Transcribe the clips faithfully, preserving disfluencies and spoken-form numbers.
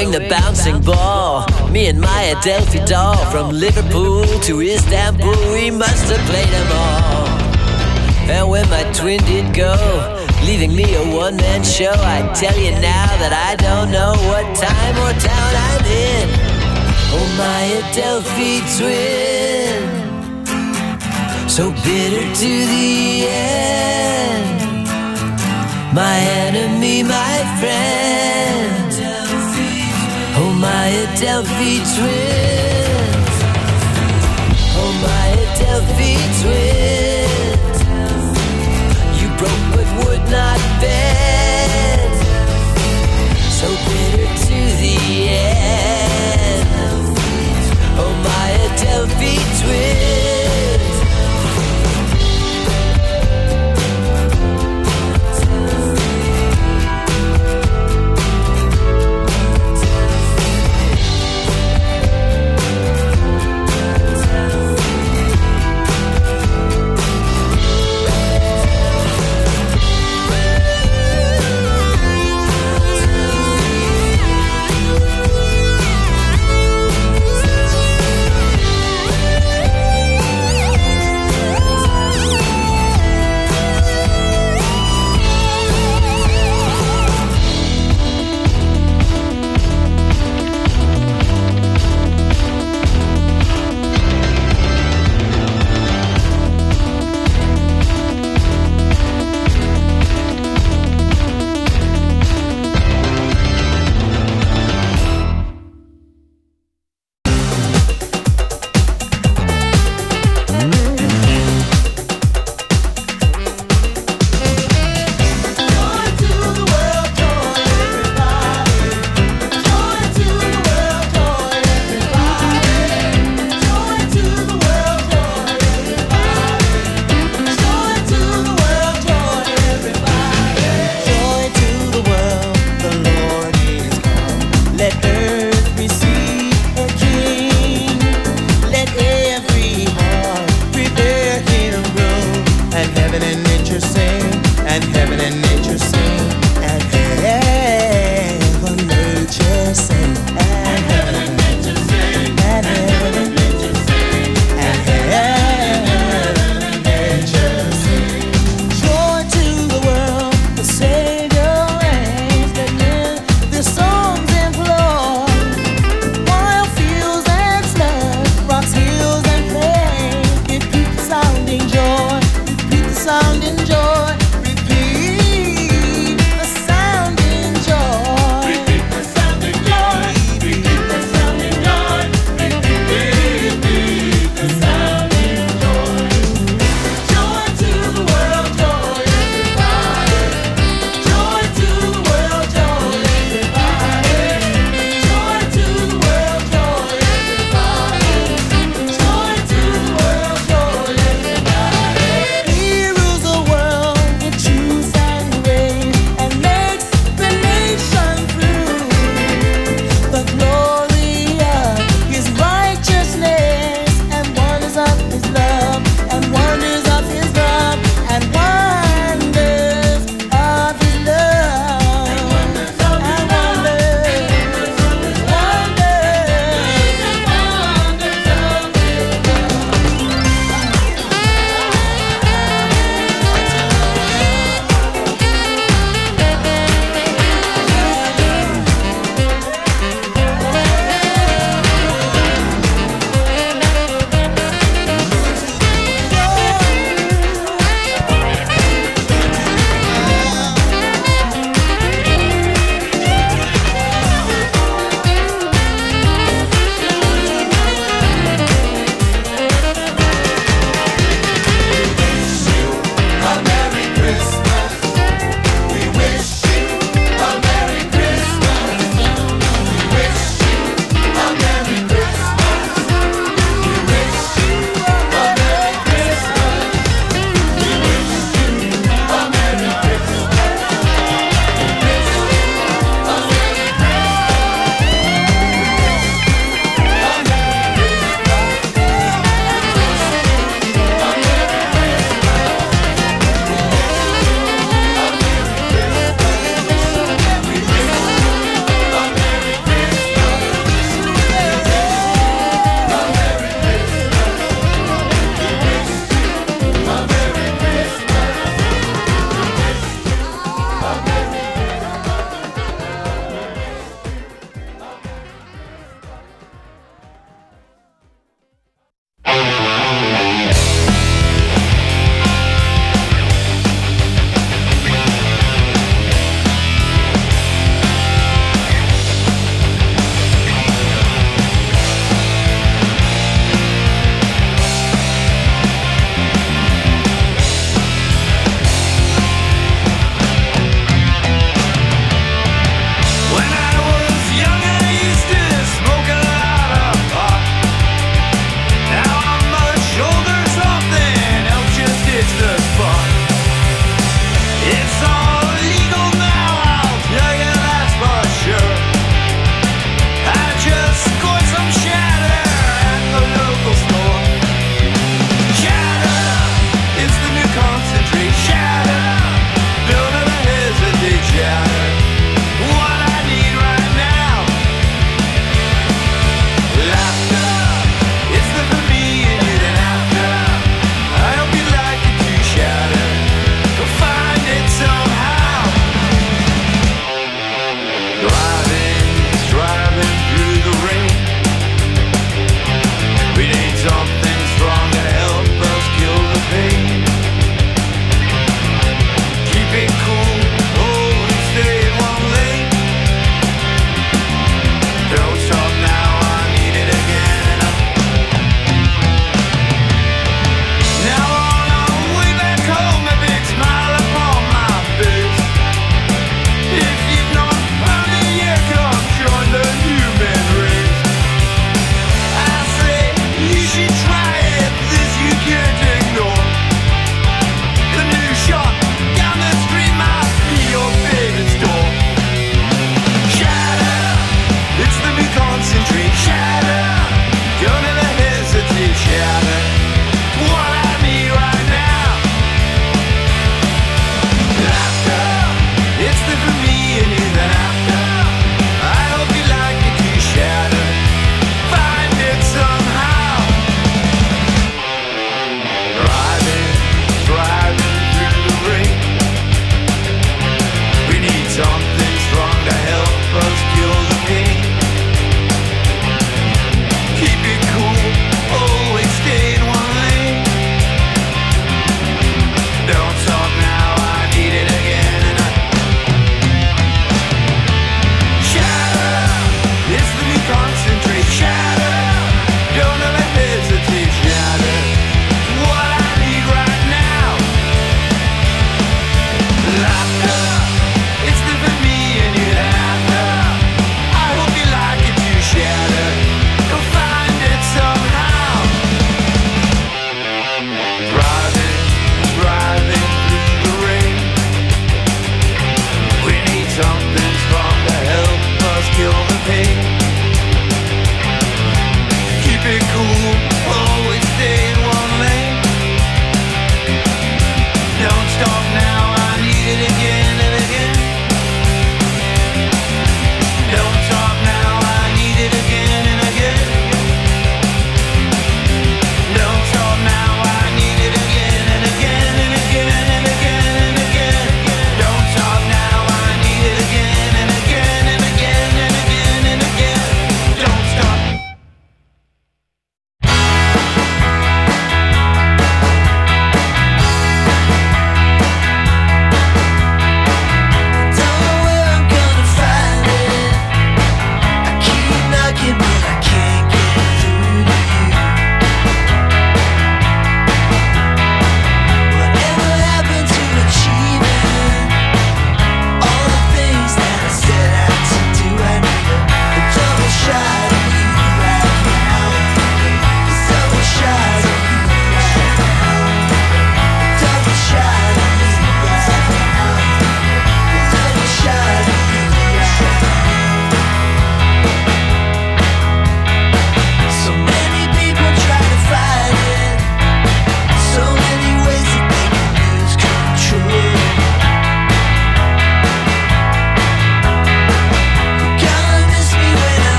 throwing the bouncing ball. Me and my Adelphi doll, from Liverpool to Istanbul, we must have played them all. And when my twin did go, leaving me a one-man show, I tell you now that I don't know what time or town I'm in. Oh, my Adelphi twin, so bitter to the end. My enemy, my friend. Oh, my Adelphi twins. Oh, my Adelphi twins. You broke but would not bend. So bitter to the end. Oh, my Adelphi twins.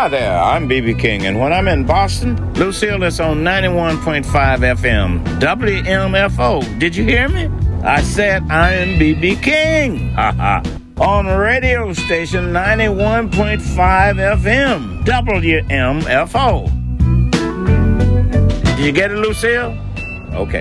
Hi there, I'm B B King, and when I'm in Boston, Lucille is on ninety-one point five F M, W M F O. Did you hear me? I said I'm B B King. Ha ha. On radio station ninety-one point five F M, W M F O. Did you get it, Lucille? Okay.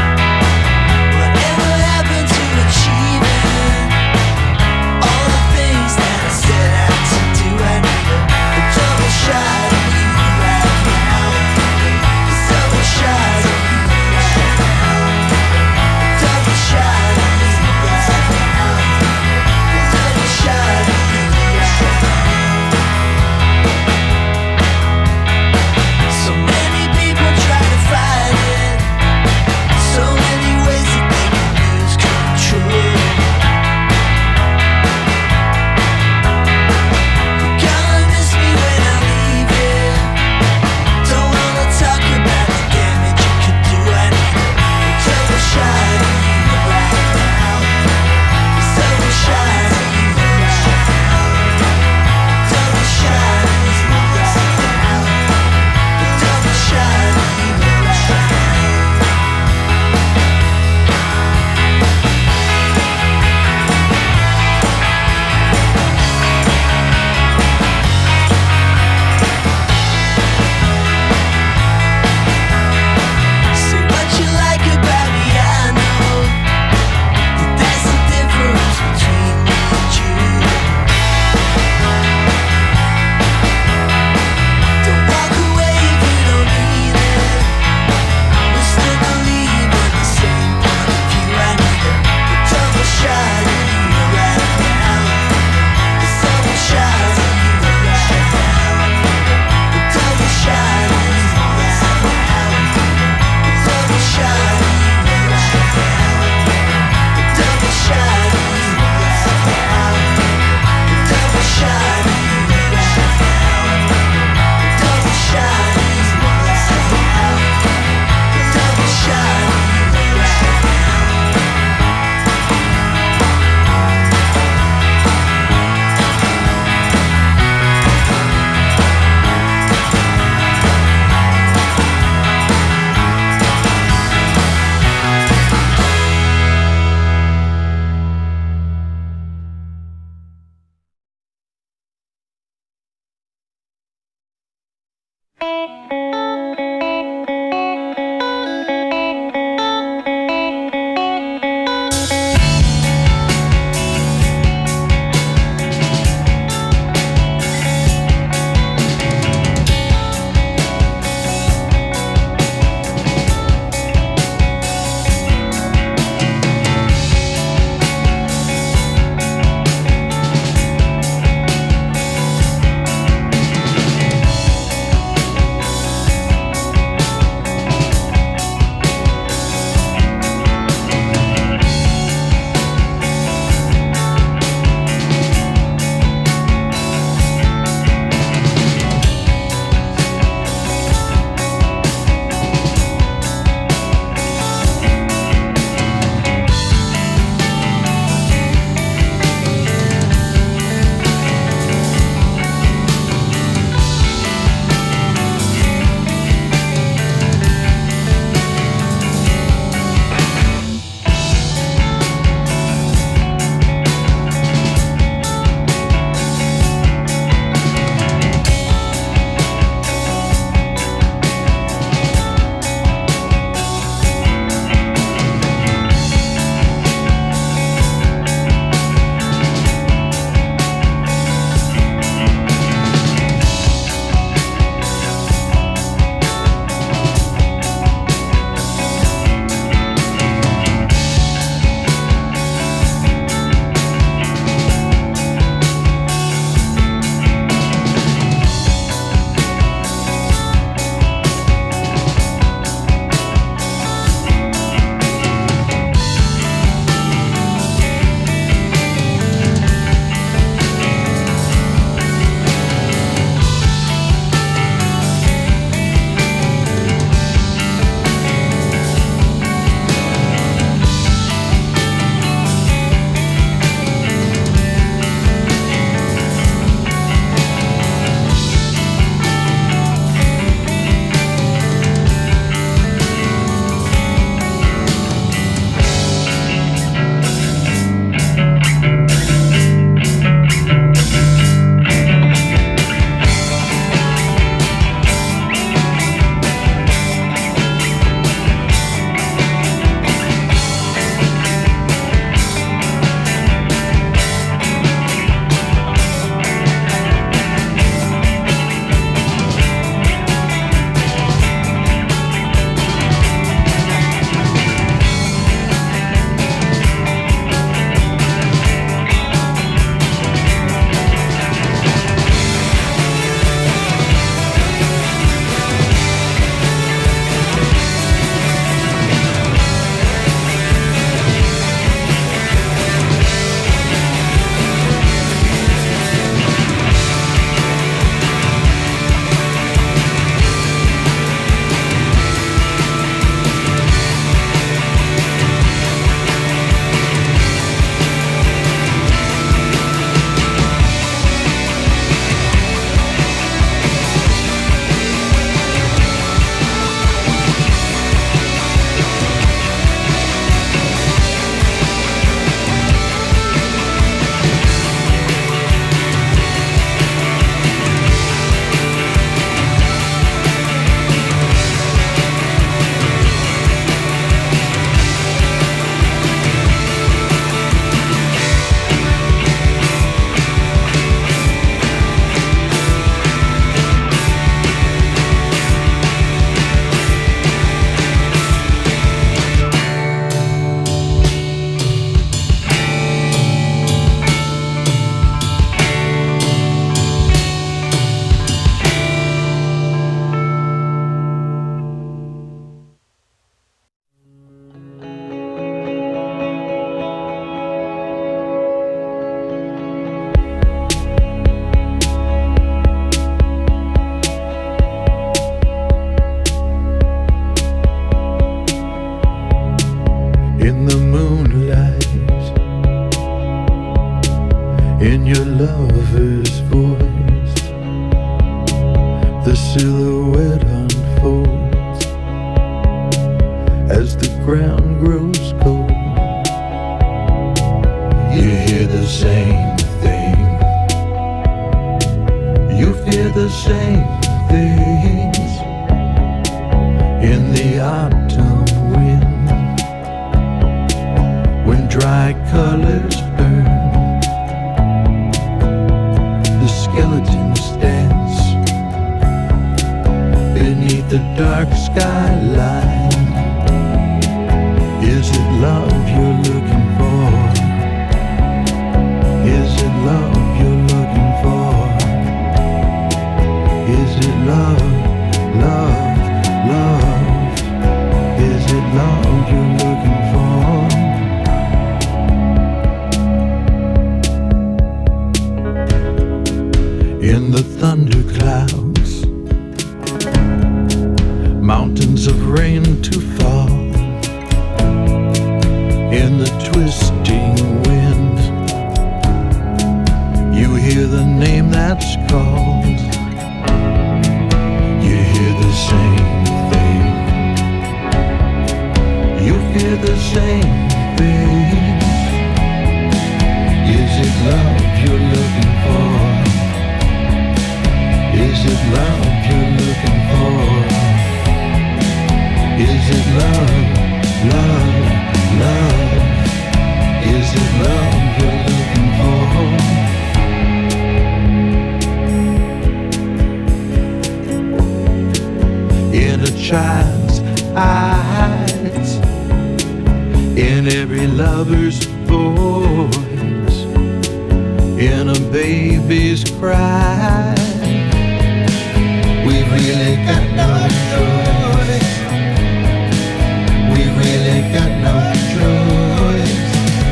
Whatever happened to achieving all the things in your lover's voice. The silhouette unfolds as the ground grows cold. You hear the same thing, you fear the same things in the autumn wind, when dry colors burn, the skeletons dance beneath the dark skyline. Is it love you're looking for? Is it love you're looking for? Is it love, love, love? Is it love you're looking for? In the thunder clouds, mountains of rain to fall, in the twisting wind, you hear the name that's called. You hear the same thing, you fear the same things. Is it love you're looking for? Is it love you're looking for? Is it love, love, love? Is it love you're looking for? In a child's eyes, in every lover's voice, in a baby's cry, we've really got no choice. We've really got no choice.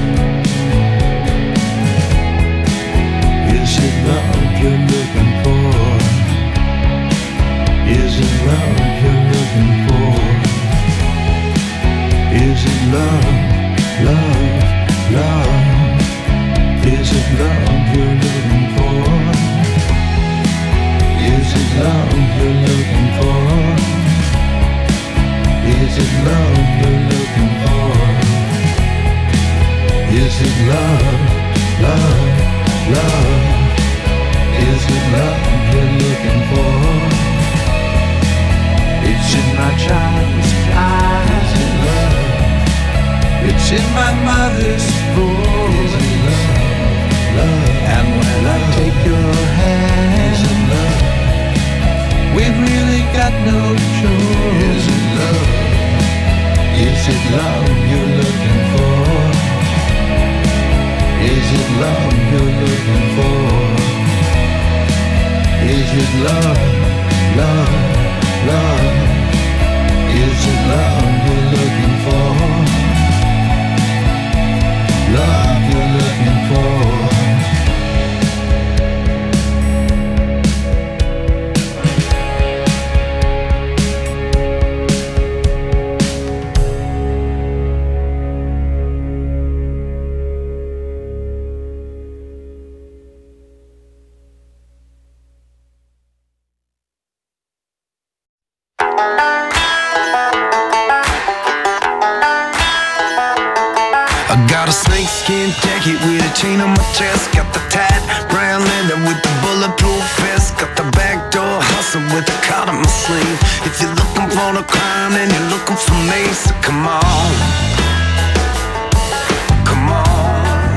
Is it love you're looking for? Is it love you're looking for? Is it love, love, love? Is it love you're looking for? Is it love you're looking for? Is it love you're looking for? Is it love, love, love? Is it love you're looking for? It's in my child's eyes, is it love? It's in my mother's voice, is it love, love? And when I take your hand, is it love? We've really got no choice. Is it love? Is it love you're looking for? Is it love you're looking for? Is it love, love, love? Is it love you're looking for? Love you're looking for? Chain on my chest, got the tight brown leather with the bulletproof vest, got the backdoor hustle with the card on my sleeve. If you're looking for the crime, then you're looking for me. So come on, come on.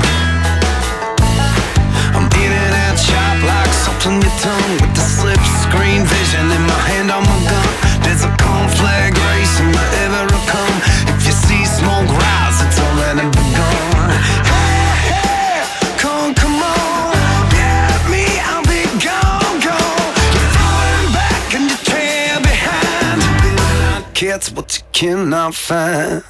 I'm in and out sharp like salt on your tongue, with the slip screen vision in my hand on my gun. There's a conflag race in my ever come. If you see smoke rise, it's already begun. It's what you cannot find.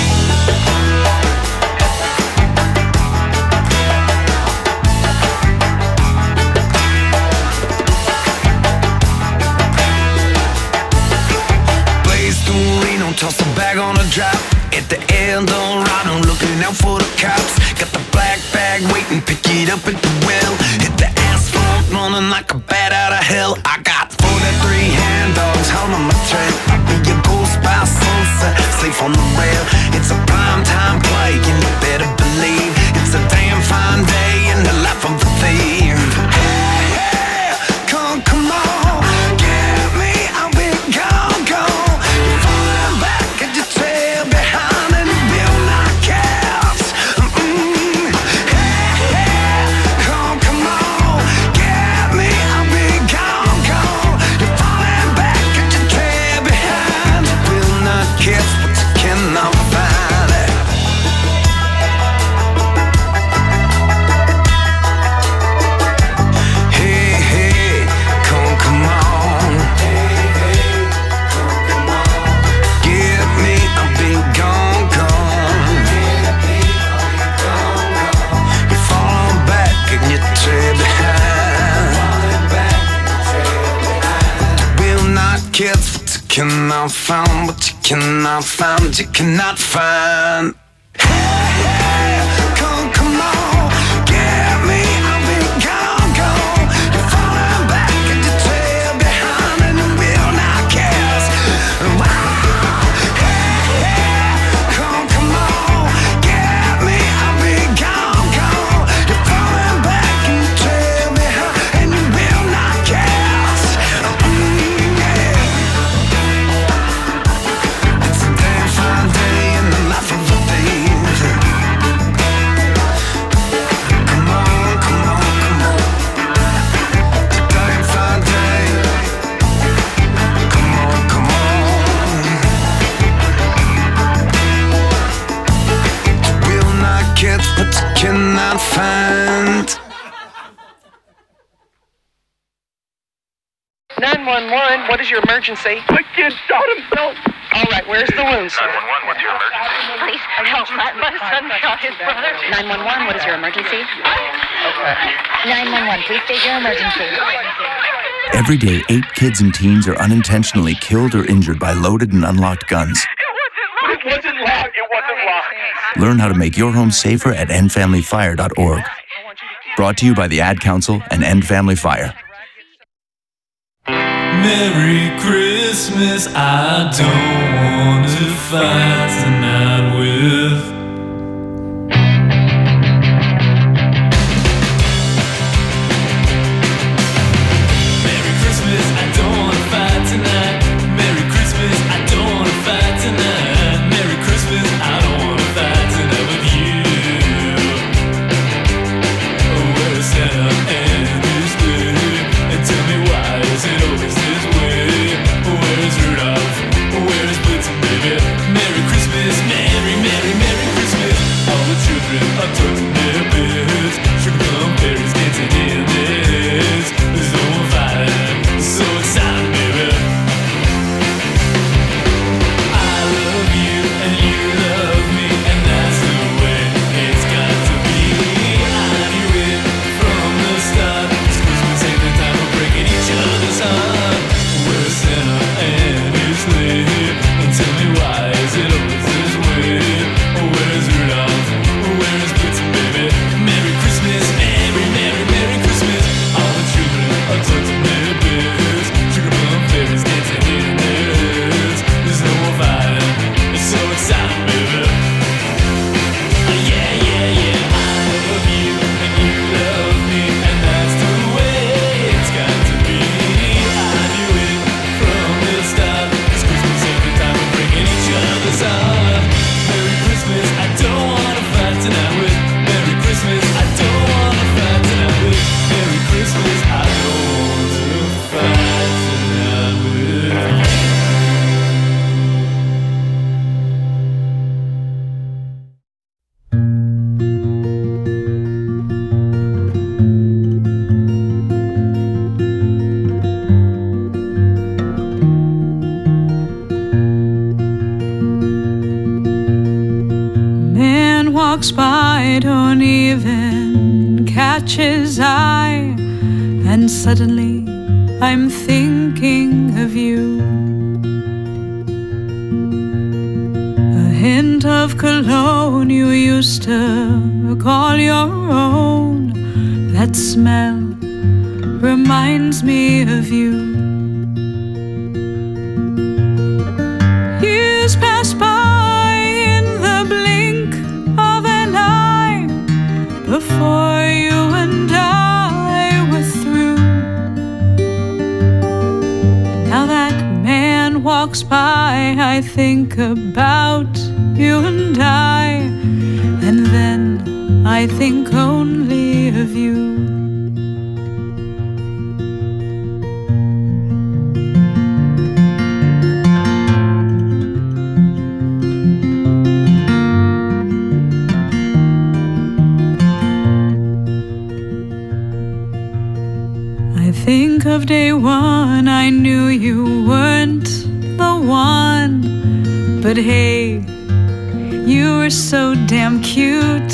Blaze through Reno, toss a bag on a drop. At the El Dorado, looking out for the cops. Got the black bag waiting, pick you feet up at the well. Hit the asphalt, running like a bat out of hell. I got forty-three hand dogs holding my trail. I'll be your ghost by sunset, safe on the rail. It's a prime time play, and you better believe it's a damn fine day in the life of a thief. Hey, hey, come, come on, get me, I'll be gone, gone. You're falling back and you trail behind and you will not catch. Mm-mm. Hey, hey, come, come on, get me, I'll be gone, gone. You're falling back and you trail behind. You will not catch what you cannot find. Cannot find what you cannot find, you cannot find. Hey, hey, come, come on, get me, I'll be gone, gone. You're falling back and you trail behind and you will not guess. Wow. Hey, hey, come, come on, get me, I'll be gone, gone. You're falling back and you trail behind and you will not guess. Mm, yeah. But you cannot find. nine one one, what is your emergency? My kid shot himself. All right, where's the wound, sir? nine one one, what's your emergency? Please help. My, my son shot his brother. nine one one, what is your emergency? Okay. nine one one, please state your emergency. Every day, eight kids and teens are unintentionally killed or injured by loaded and unlocked guns. It wasn't locked. It wasn't locked. Learn how to make your home safer at end family fire dot org. Brought to you by the Ad Council and End Family Fire. Merry Christmas, I don't want to fight tonight with. Merry Christmas, I don't want to fight tonight. Merry Christmas, I don't want to fight tonight. Merry Christmas, I don't want to fight tonight with you. Oh, where's Santa and his sleigh? And tell me why is it always this way? Where is Rudolph? Where is Blitzen, baby? Merry Christmas, Merry, Merry, Merry Christmas. All the children are tucked in their beds. Sugar plum fairies dancing in this. There's no one fighting, so excited, baby. I love you and you love me, and that's the way it's got to be. I knew it from the start. It's Christmas ain't the time of breaking each other's heart. Where's Santa and his sleigh? And tell me why is it always this way? Where's Rudolph? Where's Blitzen, baby? Merry Christmas, Merry, Merry, Merry Christmas. All the children are tucked in their beds. Sugar plum fairies dancing in their heads. There's no more fighting, it's so exciting, baby. Yeah, yeah, yeah, I love you and you love me, and that's the way it's got to be. I knew it from the start. It's Christmas every time we're breaking each other's heart. Merry Christmas, I don't wanna fight tonight with. Merry Christmas, I don't wanna fight tonight with. Merry Christmas, I don't want to fight tonight with. Man walks by, don't even catch his eye, and suddenly I'm thinking of you. A hint of cologne you used to call your own That smell reminds me of you. Years pass by in the blink of an eye before you and I were through. Now that man walks by, I think about you and I, and then I think only of you. I think of day one, I knew you weren't the one, but hey, you were so damn cute.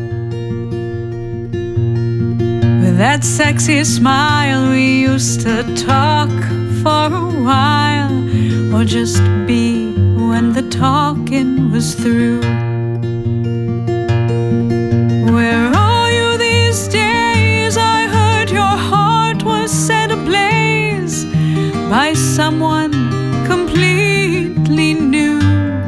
With that sexy smile, we used to talk for a while, or just be when the talking was through. Where are you these days? I heard your heart was set ablaze by someone completely new.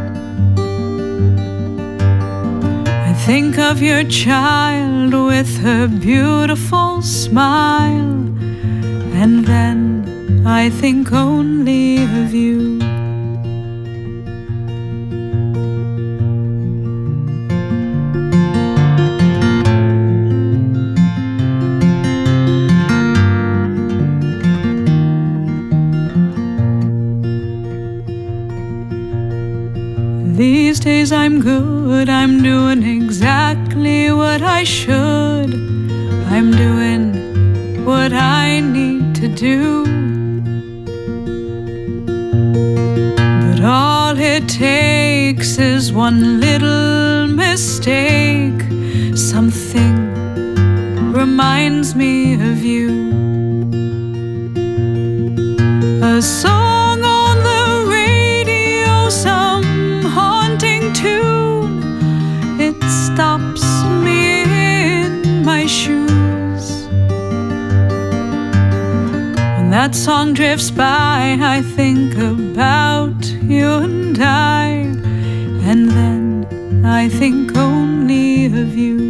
I think of your child with her beautiful smile, and then I think only of you. These days I'm good, I'm doing exactly what I should. I'm doing what I need to do. But all it takes is one little mistake. Something reminds me of you. A song on the radio, some haunting tune, it stops me in my shoes. When that song drifts by, I think about you and I, and then I think only of you.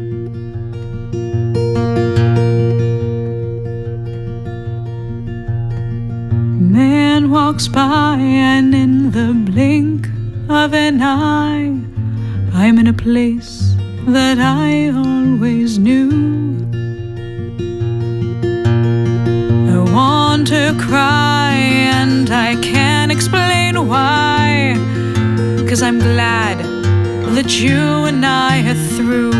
Man walks by, and in the blink of an eye, I'm in a place that I always knew. I want to cry, and I can't explain why, 'cause I'm glad that you and I are through.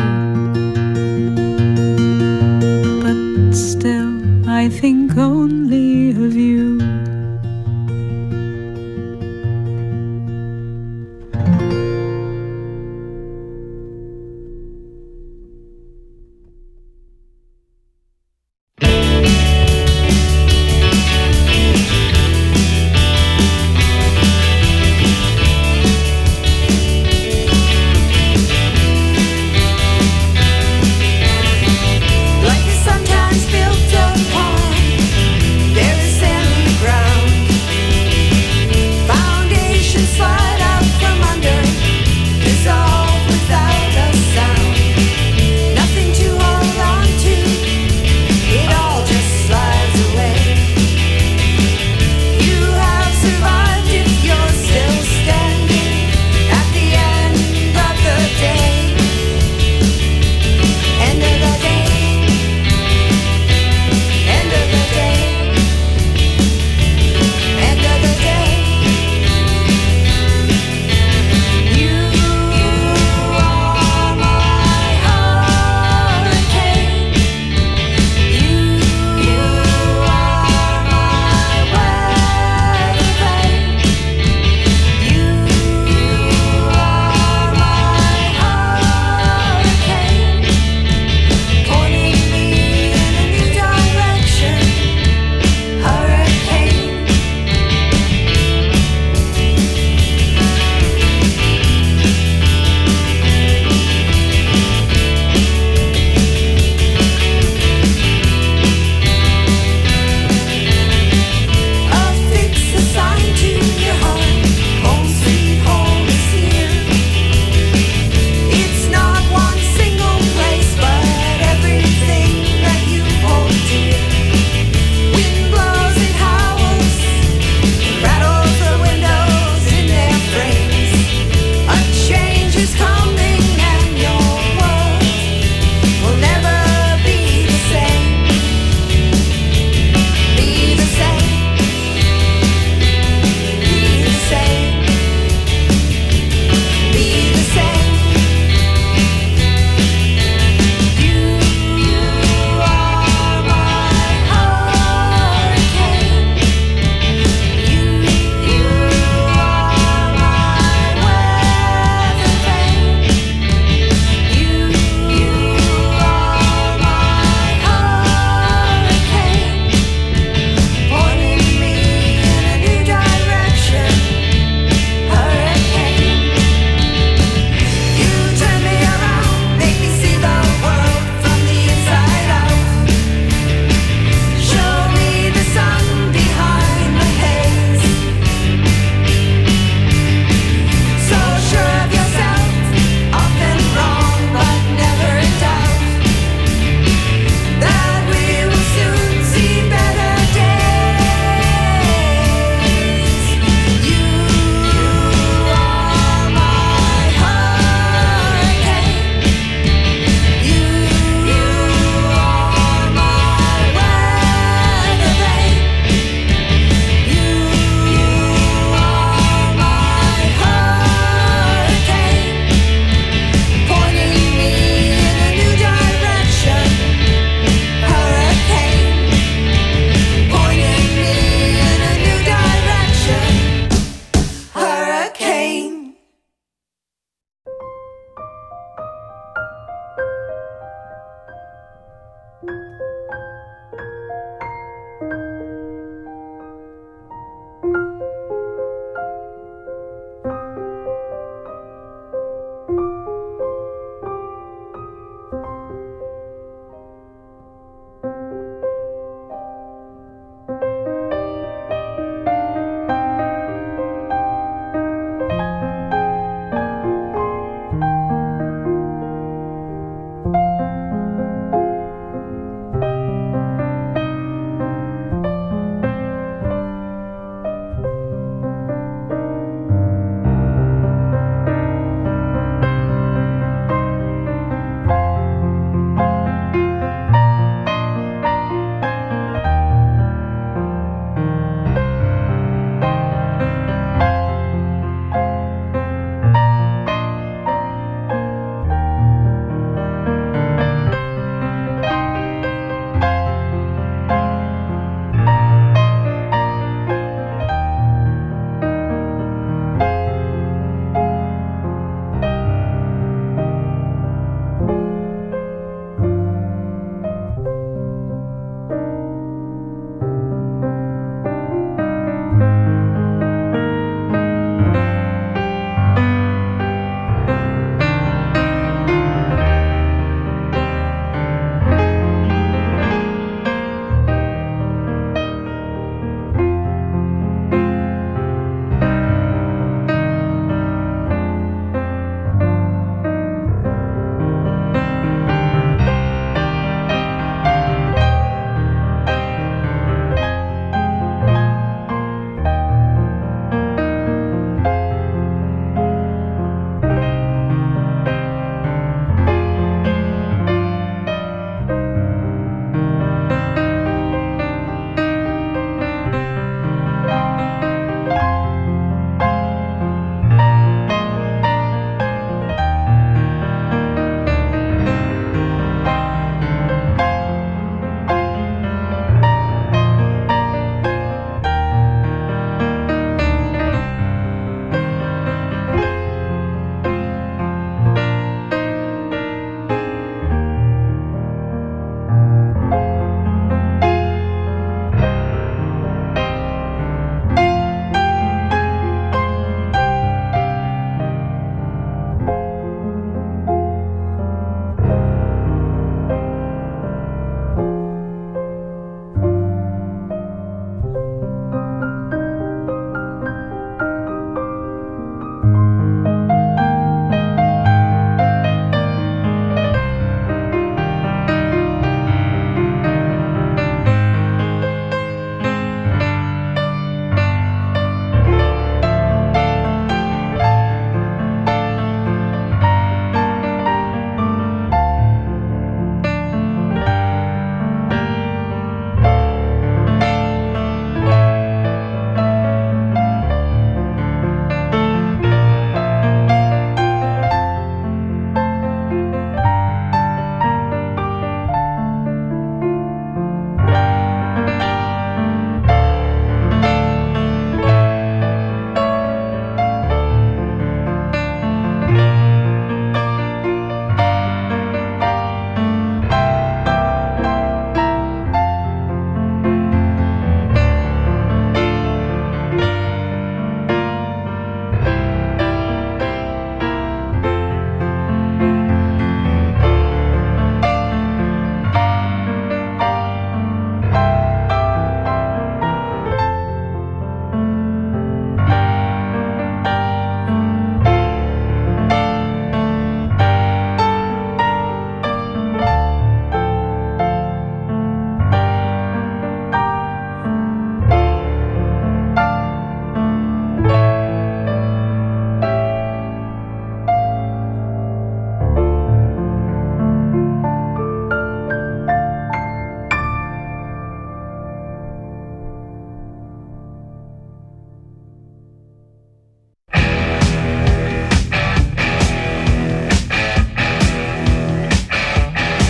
But still, I think only of you. Life is sometimes built upon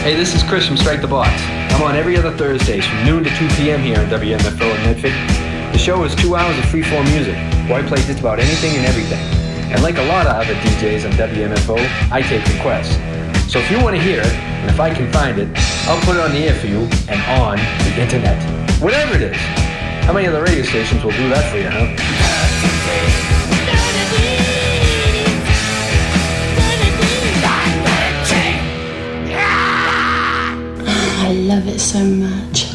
Hey, this is Chris from Strike the Box. I'm on every other Thursdays from noon to two p.m. here on W M F O in Medford. The show is two hours of free-form music, where I play just about anything and everything. And like a lot of other D Js on W M F O, I take requests. So if you want to hear it, and if I can find it, I'll put it on the air for you and on the internet. Whatever it is. How many other radio stations will do that for you, huh? I love it so much.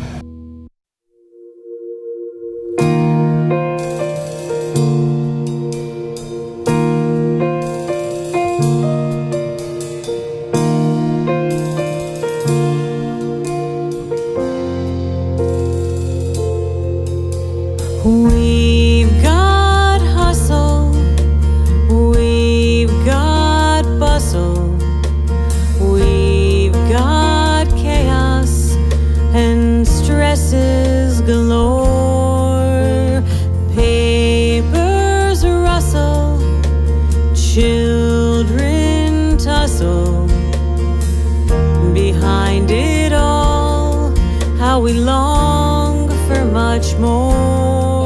We've got hustle, we've got bustle, we've got chaos and stresses galore. Papers rustle, children tussle. Behind it all, how we long for much more.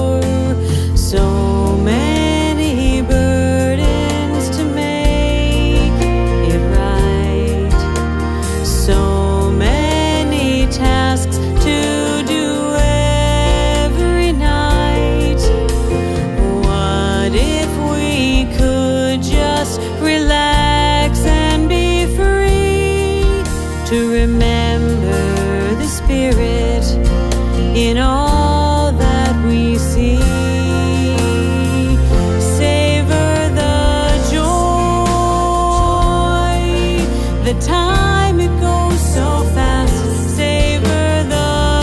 So many burdens to make it right. So many tasks to do every night. What if we could just relax and be free to remember the spirit in all that we see? The time it goes so fast, savor the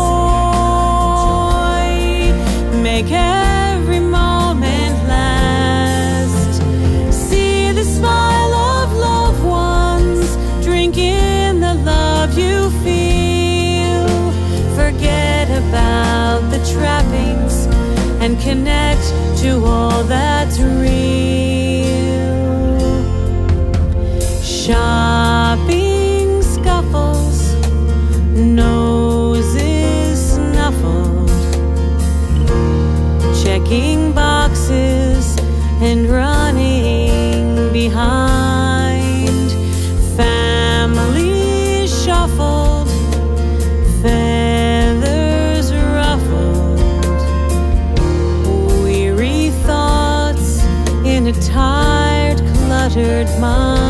joy, make every moment last. See the smile of loved ones, drink in the love you feel. Forget about the trappings and connect to all that's real. Shopping scuffles, noses snuffled, checking boxes and running behind. Family shuffled, feathers ruffled, weary thoughts in a tired, cluttered mind.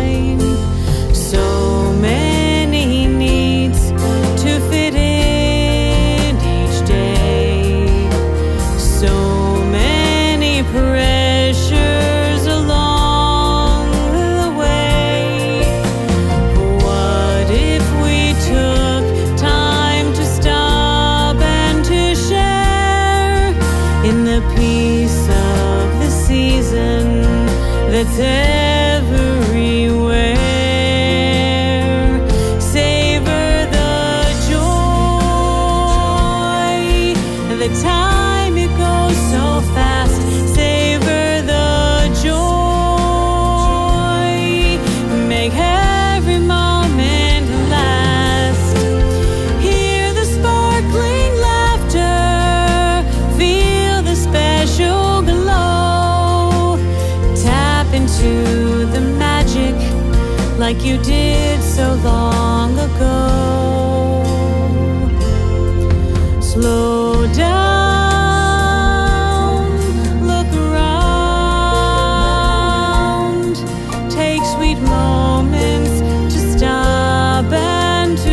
That's everywhere. Savor the joy. The time it goes so fast. Savor the joy. Make every moment last. Hear the sparkling laughter. Feel the special glow. Tap into the magic like you did so long ago. Slow down, look around, take sweet moments to stop and to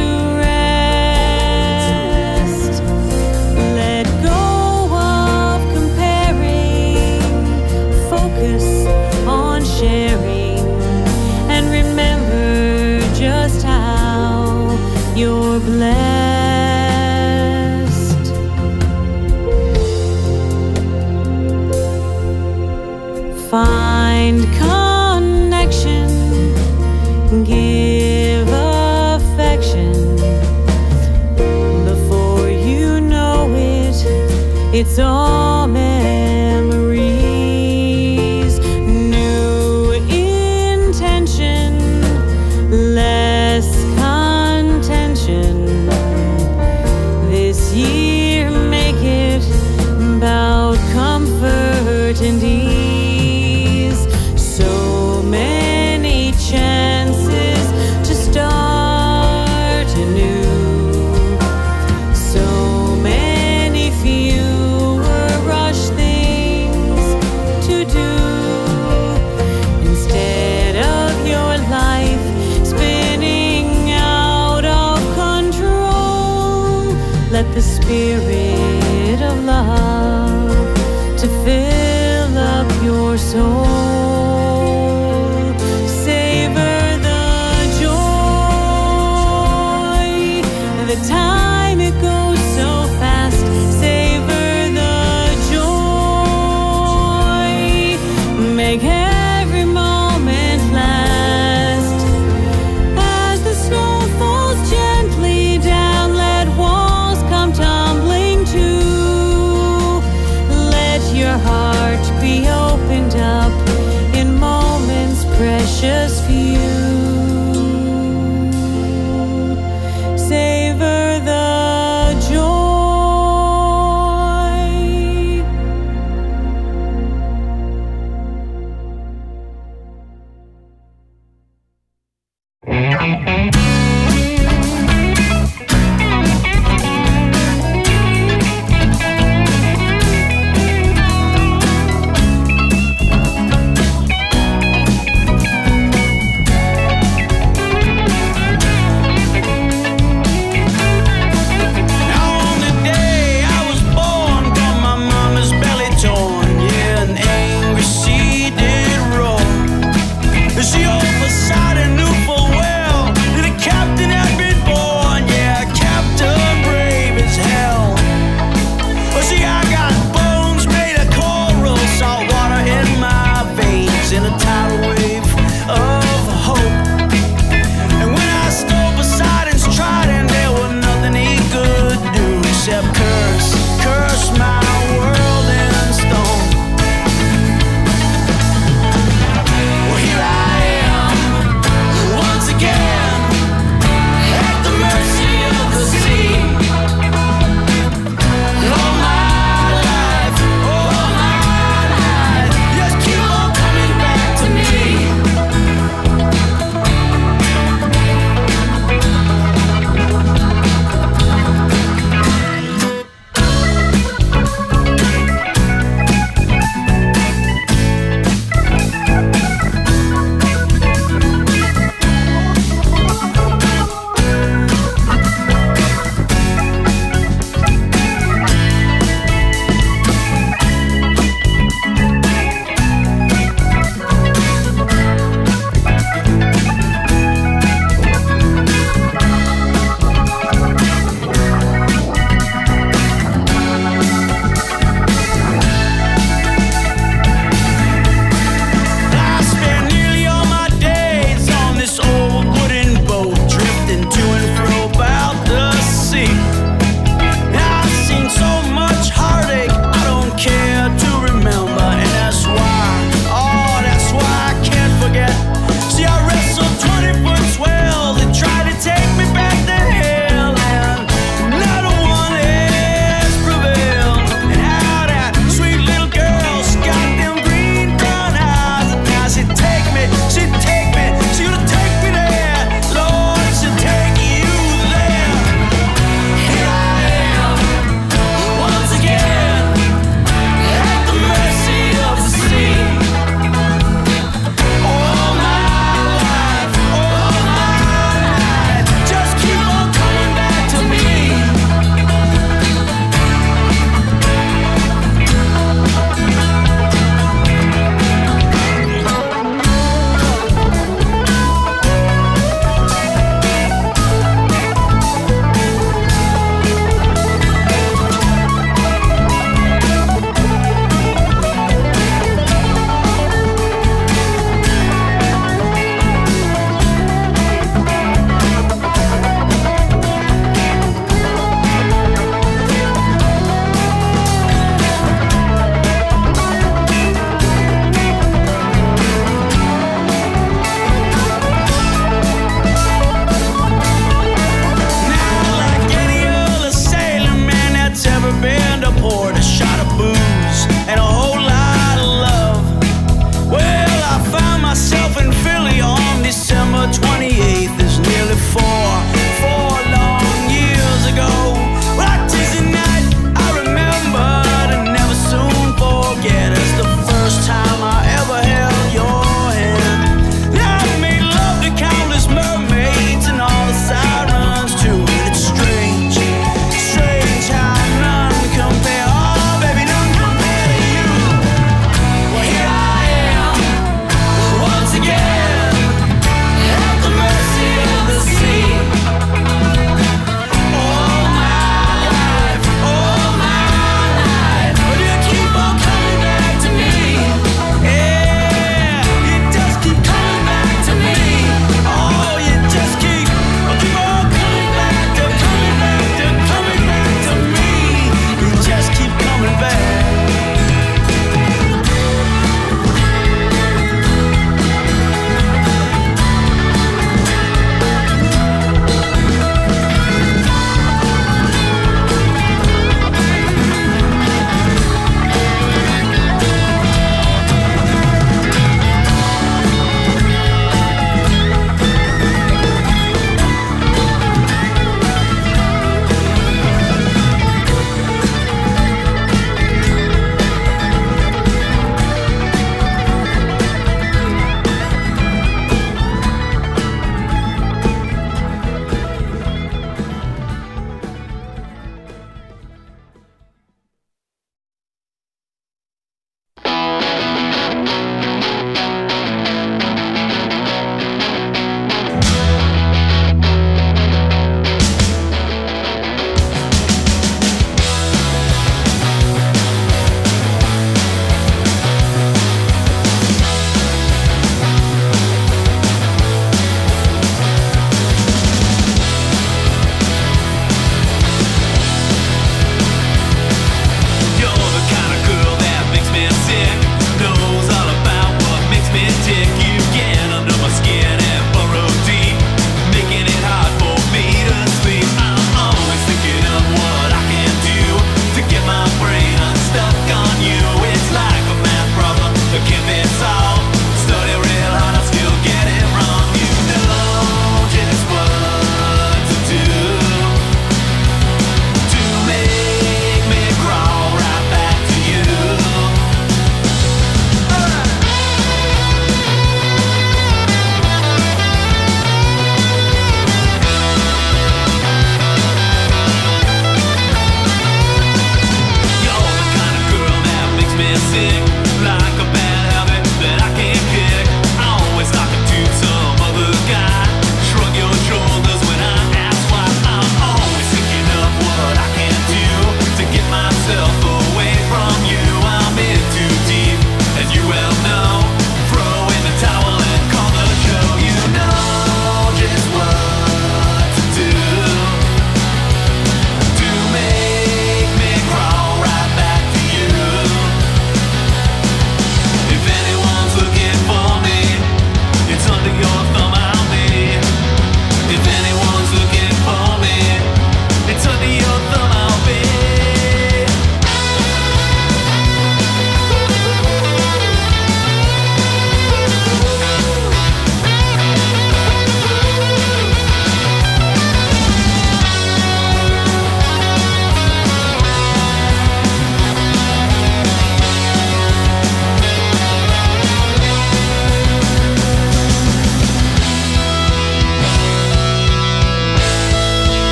rest. Let go of comparing, focus on sharing, and remember just how you're blessed. Find connection, give affection. Before you know it, it's all memories. New intention, less let the spirit of love to fill